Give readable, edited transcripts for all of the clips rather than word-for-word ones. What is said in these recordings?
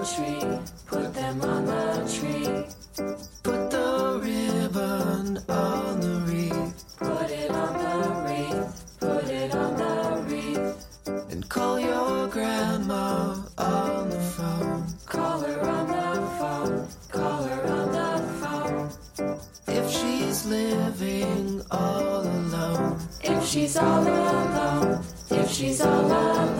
tree. Put them on the tree. Put the ribbon on the wreath. Put it on the wreath. Put it on the wreath. And call your grandma on the phone. Call her on the phone. Call her on the phone. If she's living all alone. If she's all alone. If she's all alone.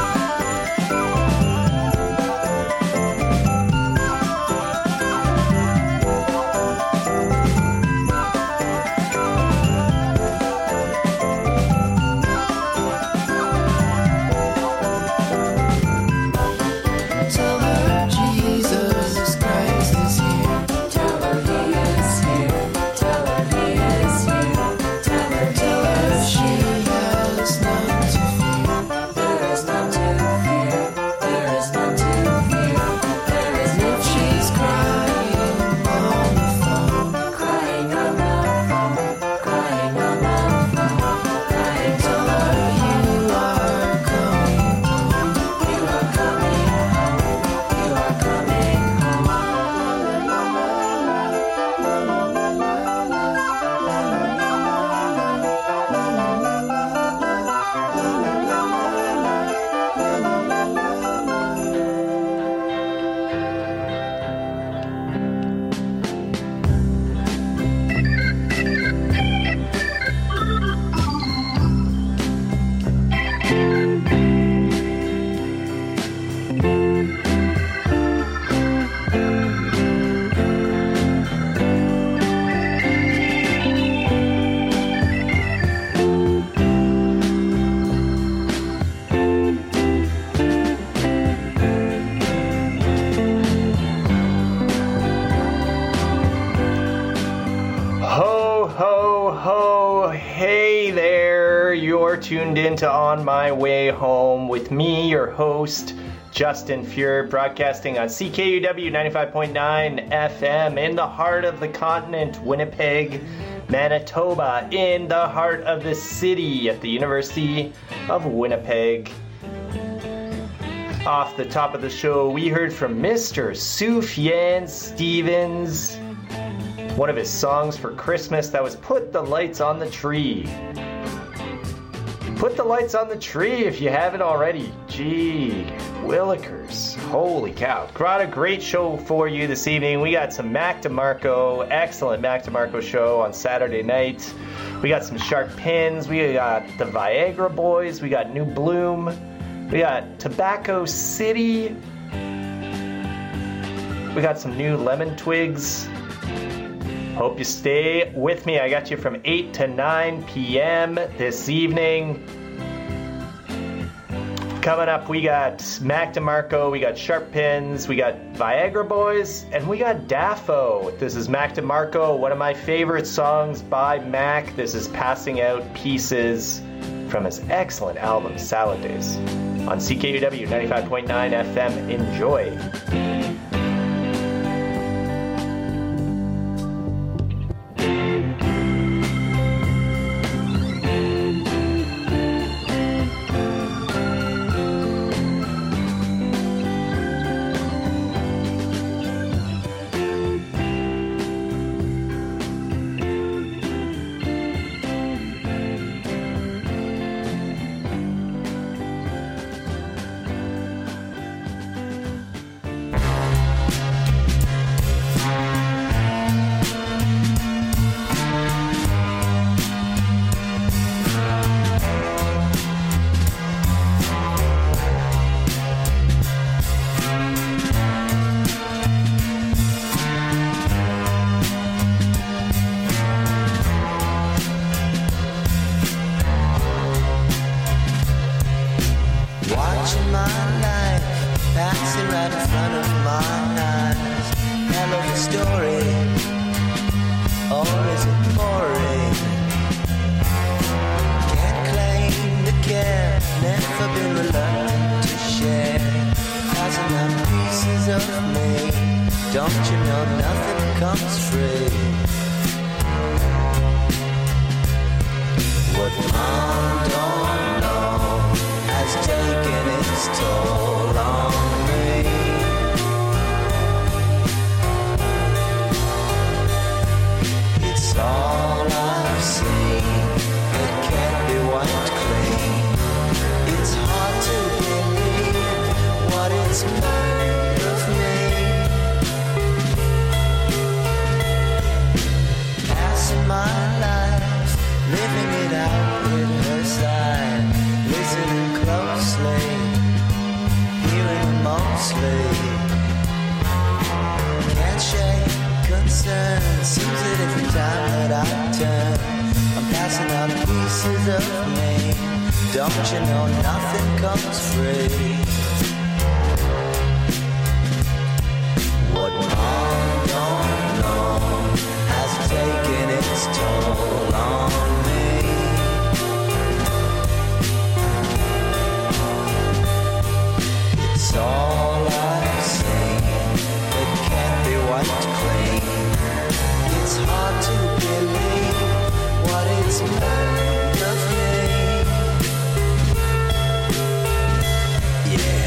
Tuned into On My Way Home with me, your host, Justin Fuhr, broadcasting on CKUW 95.9 FM in the heart of the continent, Winnipeg, Manitoba, in the heart of the city at the University of Winnipeg. Off the top of the show, we heard from Mr. Sufjan Stevens, one of his songs for Christmas that was Put the Lights on the Tree. Put the lights on the tree if you haven't already. Gee willikers. Holy cow. Got a great show for you this evening. We got some Mac DeMarco, excellent Mac DeMarco show on Saturday night. We got some Sharp Pins. We got the Viagra Boys. We got New Bloom. We got Tobacco City. We got some new Lemon Twigs. Hope you stay with me. I got you from 8 to 9 p.m. this evening. Coming up, we got Mac DeMarco, we got Sharp Pins, we got Viagra Boys, and we got Daffo. This is Mac DeMarco, one of my favorite songs by Mac. This is Passing Out Pieces from his excellent album, Salad Days. On CKUW 95.9 FM, enjoy. Has taken its toll on me. it's made of me. Passing my life, living it out with her side, listening closely, hearing mostly. Can't shake concern, seems that every time that I turn, I'm passing on pieces of me. Don't you know nothing comes free? What mom don't know has taken its toll on me. It's all I've seen that can't be wiped clean. It's hard to believe what it's made of me. Yeah.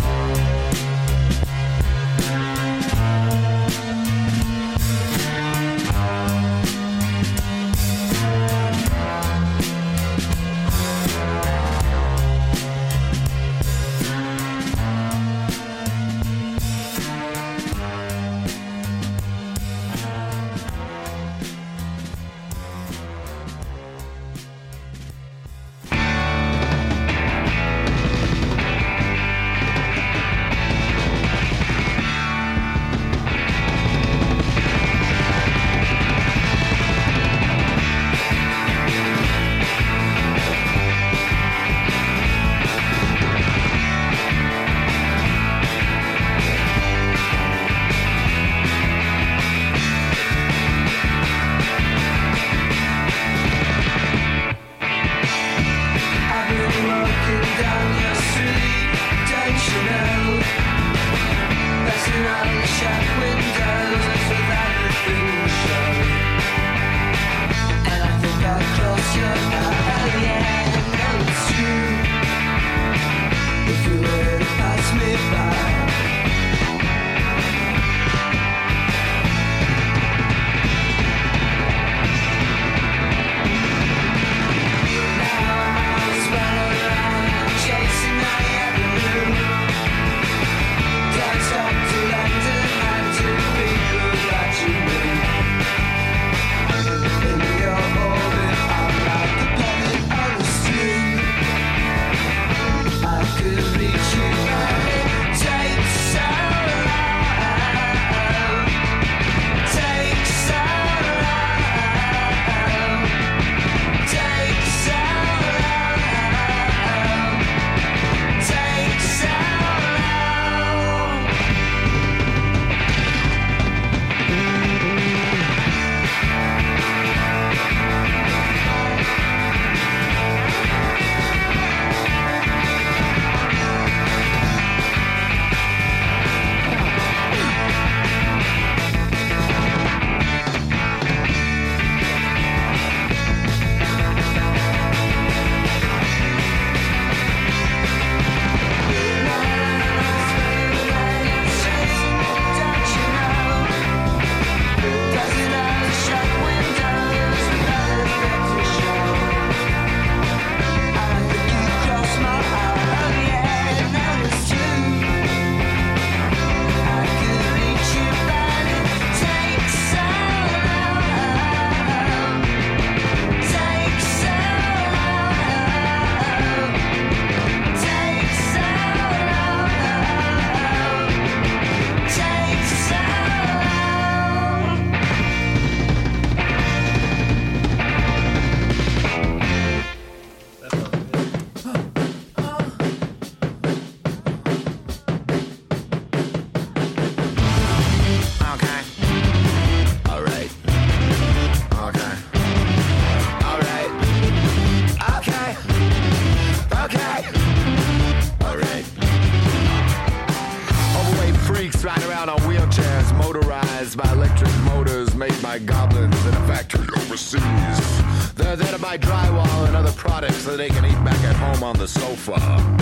by goblins in a factory overseas. They're there to buy drywall and other products so they can eat back at home on the sofa.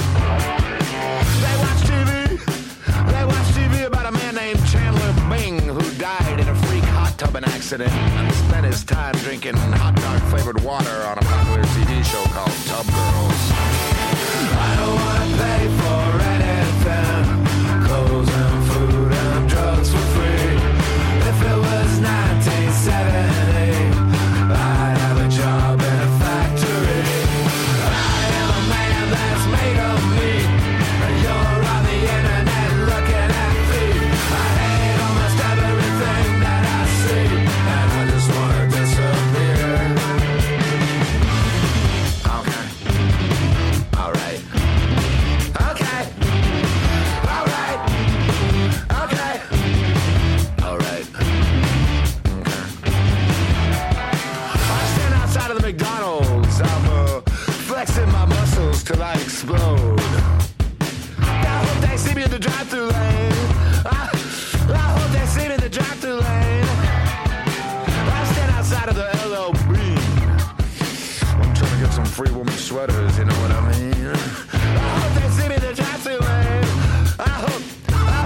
They watch TV about a man named Chandler Bing who died in a freak hot tubbing accident and spent his time drinking hot dog flavored water on a popular TV show called Tub Girls. I don't want to pay for anything. me in the drive-thru lane. I hope they see me in the drive-thru lane. I stand outside of the LL Bean. I'm trying to get some free woman sweaters, you know what I mean? I hope they see me in the drive-thru lane. I hope they.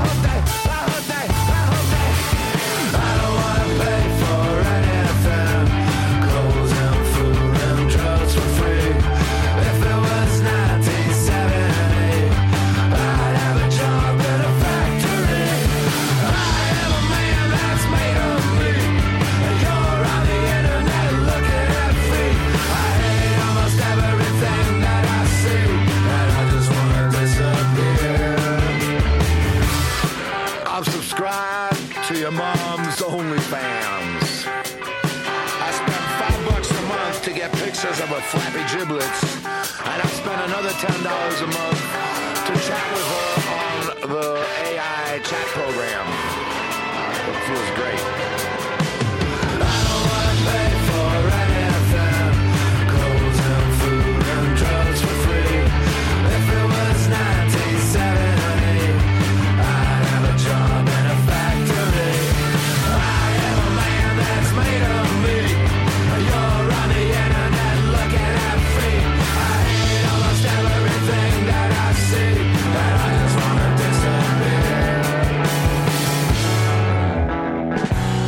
I don't wanna pay for anything. Clothes and food and drugs for free. If it was 1970, I'd have a job in a factory. I am a man that's made of me. You're on the internet looking at me. I hate almost everything that I see, and I just wanna disappear. I'm subscribed to your mom's OnlyFans. I spent $5 a month to get pictures of her flappy giblets, and I spent another $10 a month to chat with her on the AI chat program. It feels great. I don't wanna pay for anything. Clothes and food and drugs for free. If it was 1970, I'd have a job in a factory. I am a man that's made of me. You're on the internet looking at me. I hate almost everything that I see, and I just wanna disappear.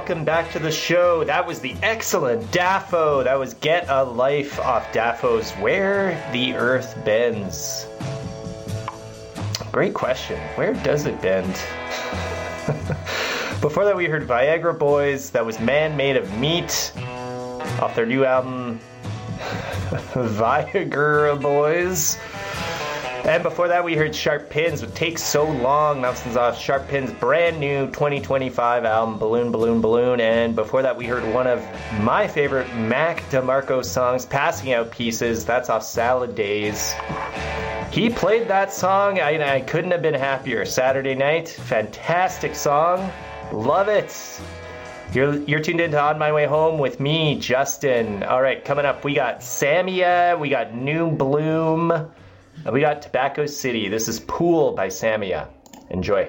welcome back to the show. That was the excellent Daffo. That was Get a Life off Daffo's Where the Earth Bends. Great question. Where does it bend? Before that, we heard Viagra Boys. That was Man Made of Meat off their new album, Viagra Boys. And before that, we heard Sharp Pins with Take So Long. That was off Sharp Pins' brand new 2025 album, Balloon, Balloon, Balloon. And before that, we heard one of my favorite Mac DeMarco songs, Passing Out Pieces. That's off Salad Days. He played that song. I couldn't have been happier. Saturday night. Fantastic song. Love it. You're tuned into On My Way Home with me, Justin. All right, coming up, we got Samia. We got New Bloom. We got Tobacco City. This is Pool by Samia. Enjoy.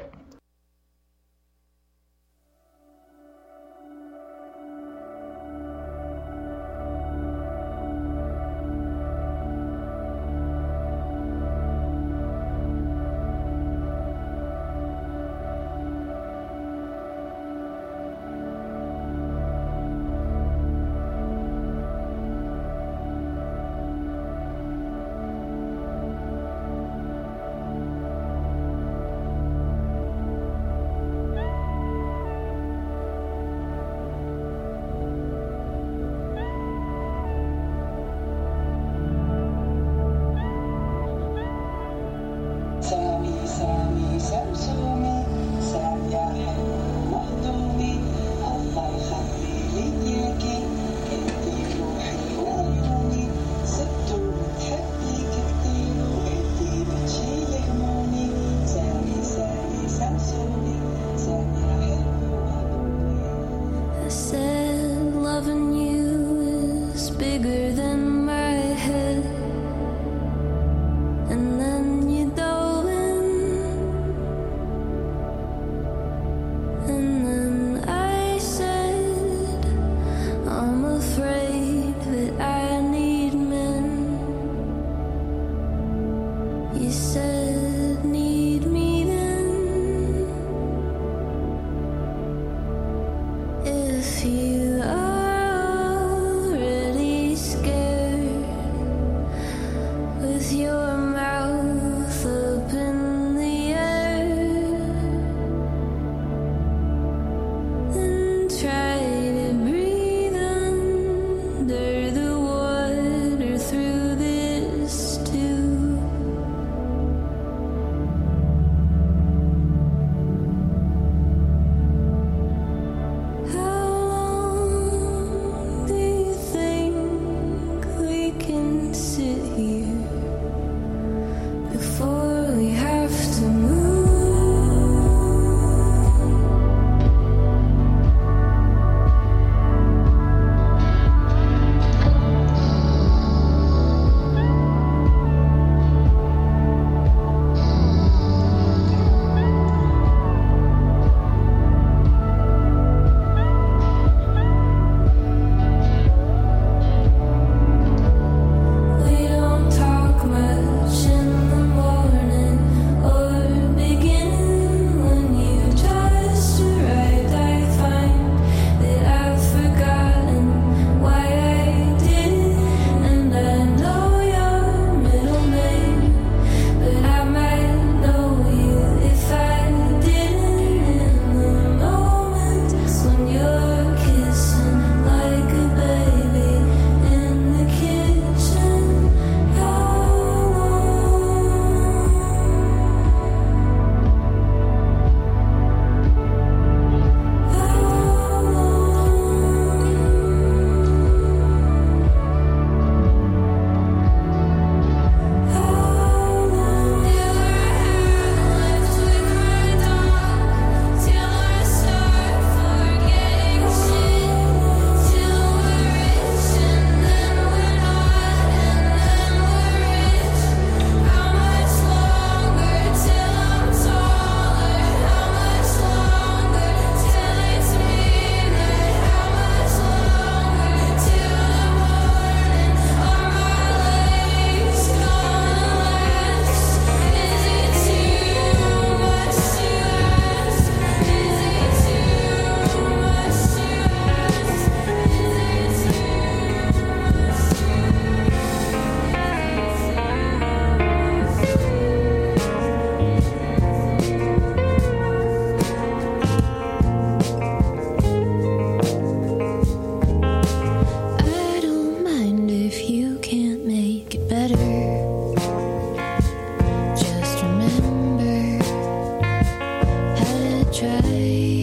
Just remember how to try.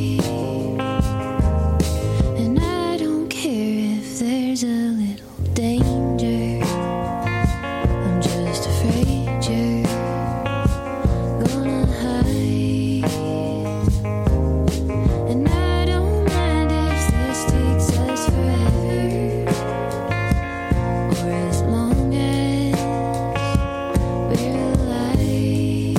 And I don't care if there's a little danger. I'm just afraid you're gonna hide. And I don't mind if this takes us forever, or as long as we're alive.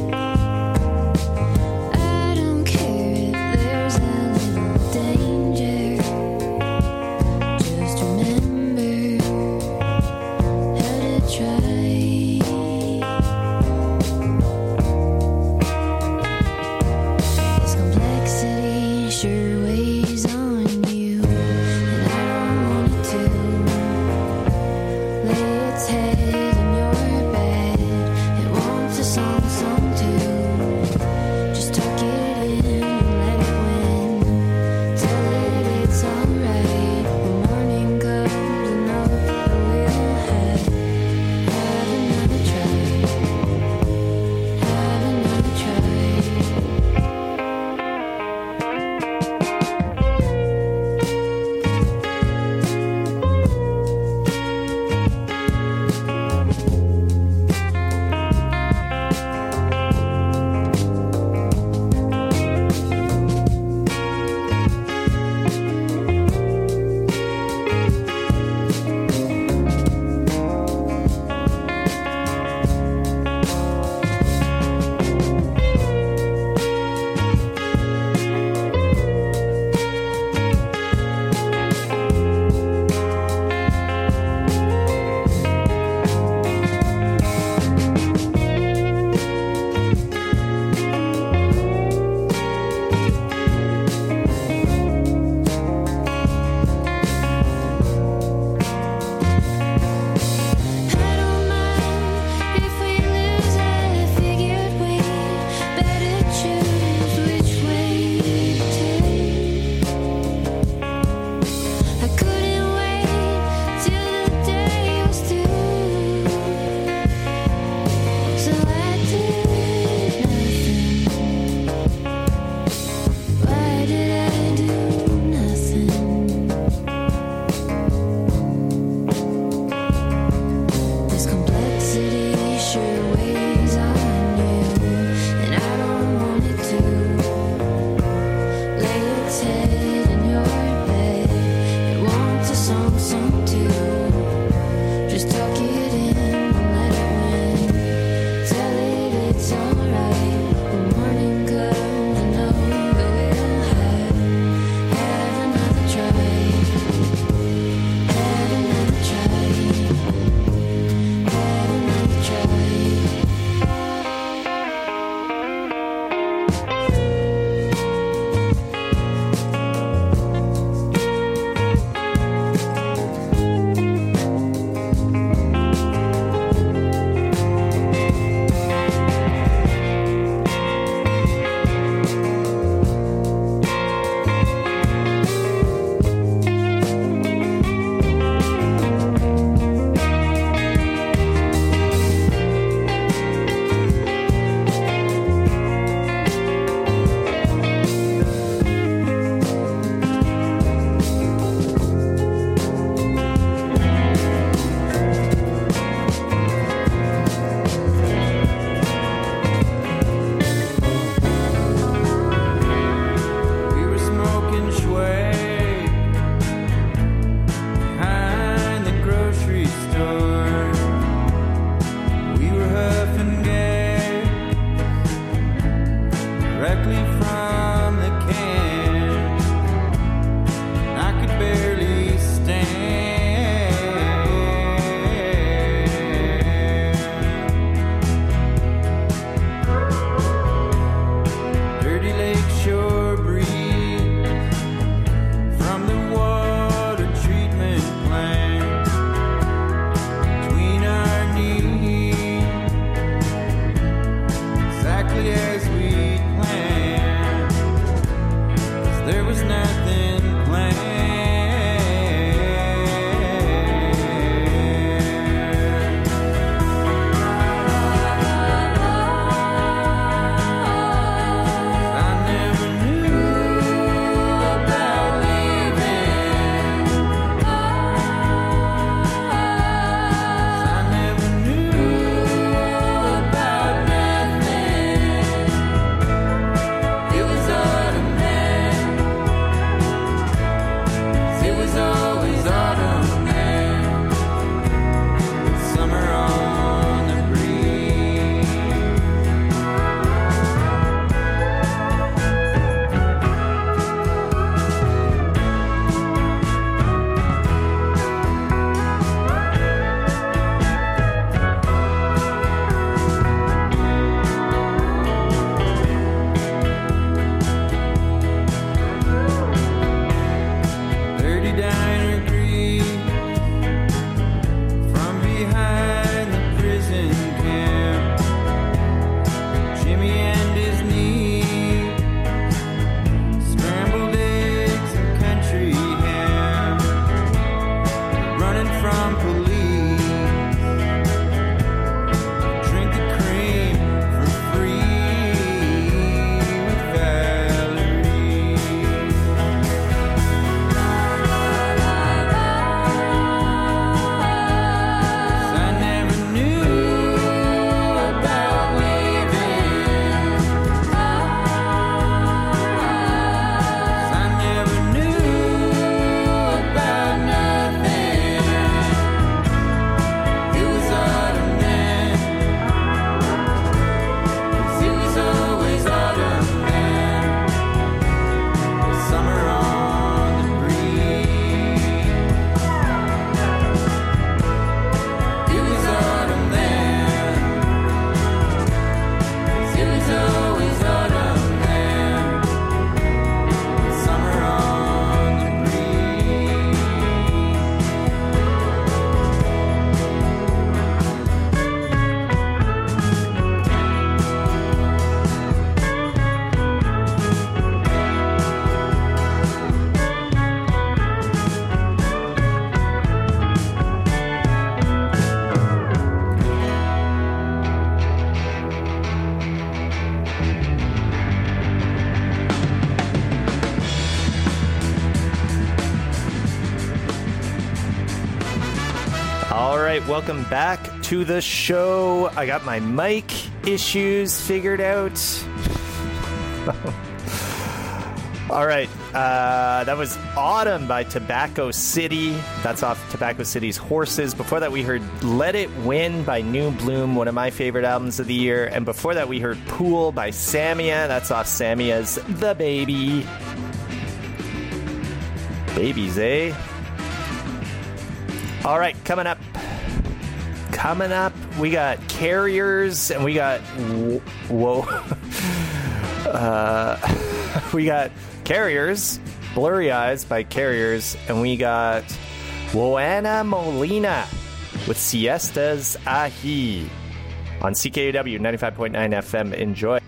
I don't care if there's a little danger. Just remember how to try. This complexity sure weighs on you, and I don't want it to. Lay its head in your bed. It wants a song too. Just tuck it in and let it win. Tell it it's alright. When morning comes, I know that we'll have another try. Have another try. I don't mind if we lose. I figured we better choose which way to take. I couldn't wait till the day was through, so I did nothing. Why did I do nothing? This complexity sure weighs on you, and I don't want it to. Lay its head in your bed. It wants a song too. Just tuck it in and let it win. Tell it it's alright. When morning comes, I know that we'll have another try. Have another try. Have another try. We were smoking Schway behind the grocery store. We were huffing gas directly from the can. I could barely stand. Dirty Lake Shore breeze from the water treatment plant between our knees, exactly as we planned. welcome back to the show. I got my mic issues figured out. All right, that was Autumn by Tobacco City. That's off Tobacco City's Horses. Before that, we heard Let It Win by New Bloom, one of my favorite albums of the year. And before that, we heard Pool by Samia. That's off Samia's The Baby. Babies, eh? All right, coming up, we got Carriers, and we got we got Carriers, Blurry Eyes by Carriers, and we got Joanna Molina with Siestas Ahi on CKUW 95.9 FM. Enjoy.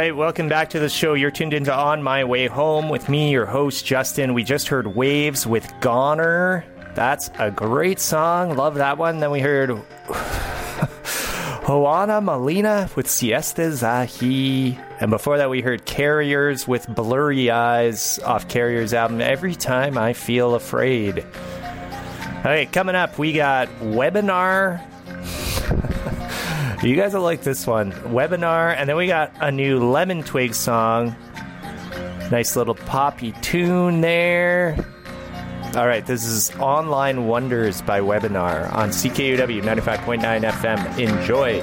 right, welcome back to the show. You're tuned into On My Way Home with me, your host, Justin. We just heard Waves with Goner. That's a great song. Love that one. Then we heard Juana Molina with Siestas Ahi. And before that, we heard Carriers with Blurry Eyes off Carriers' album, Every Time I Feel Afraid. Okay, coming up, we got Webinar. You guys will like this one. Webinar, and then we got a new Lemon Twig song. Nice little poppy tune there. All right, this is Online Wonders by Webinar on CKUW 95.9 FM. Enjoy.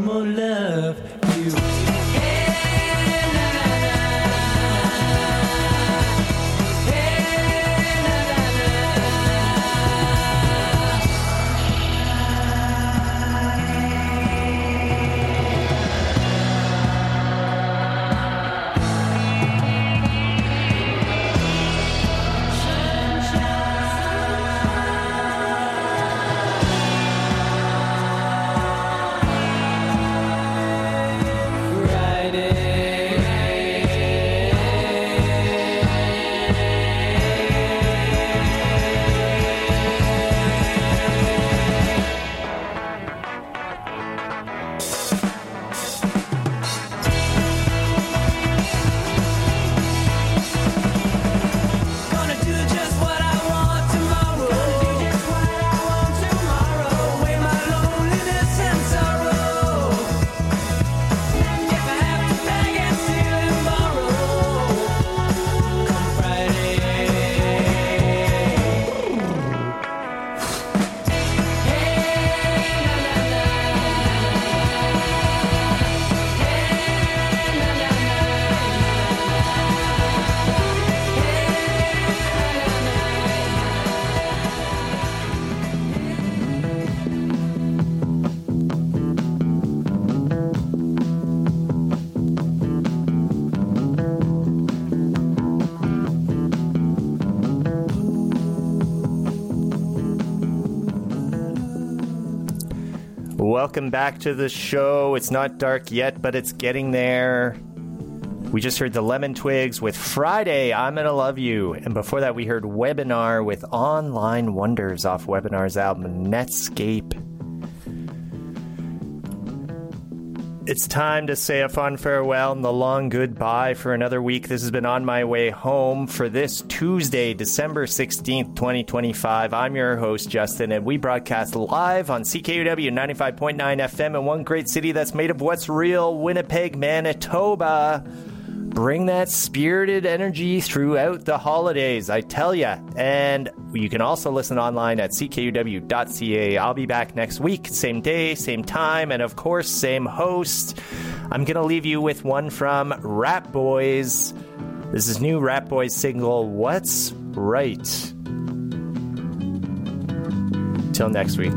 more love. You. Welcome back to the show. It's not dark yet, but it's getting there. We just heard the Lemon Twigs with Friday, I'm Gonna Love You. And before that, we heard Webinar with Online Wonders off Webinar's album Netscape. It's time to say a fond farewell and the long goodbye for another week. This has been On My Way Home for this Tuesday, December 16th, 2025. I'm your host, Justin, and we broadcast live on CKUW 95.9 FM in one great city that's made of what's real, Winnipeg, Manitoba. Bring that spirited energy throughout the holidays, I tell ya. And you can also listen online at ckuw.ca. I'll be back next week, same day, same time, and of course, same host. I'm going to leave you with one from Rap Boys. This is new Rap Boys single, What's Right. Till next week.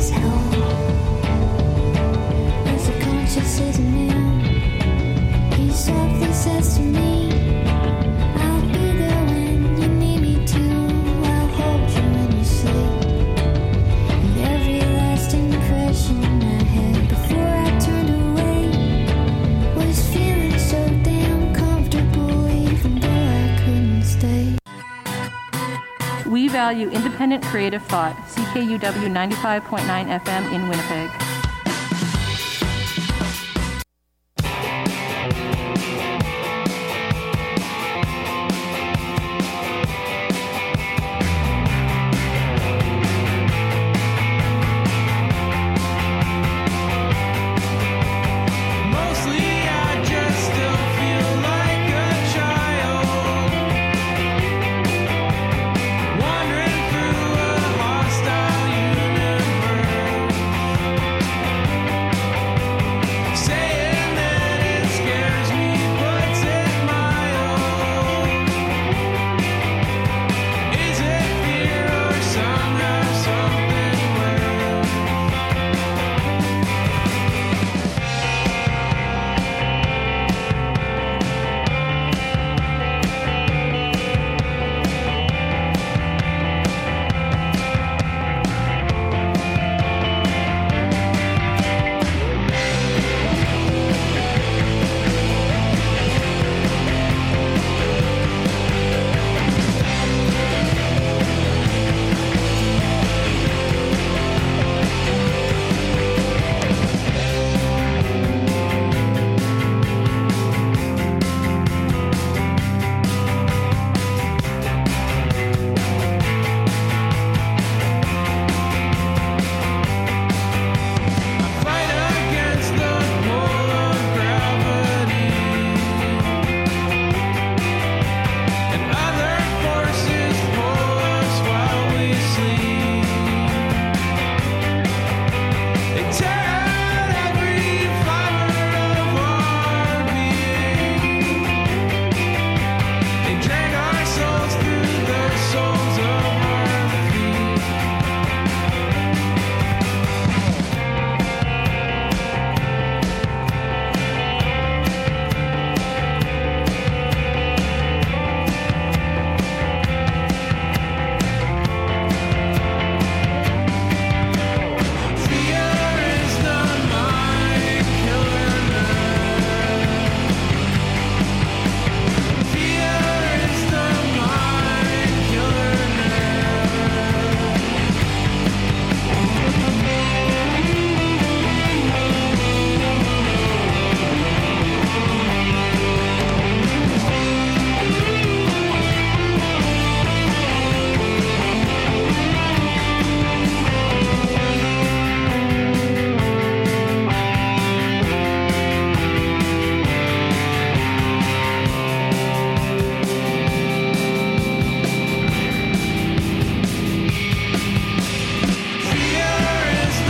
his home. As a conscious as a man, he softly says to me, I'll be there when you need me to. I'll hold you when you sleep. And every last impression I had before I turned away was feeling so damn comfortable, even though I couldn't stay. We value independent creative thought. CKUW 95.9 FM in Winnipeg.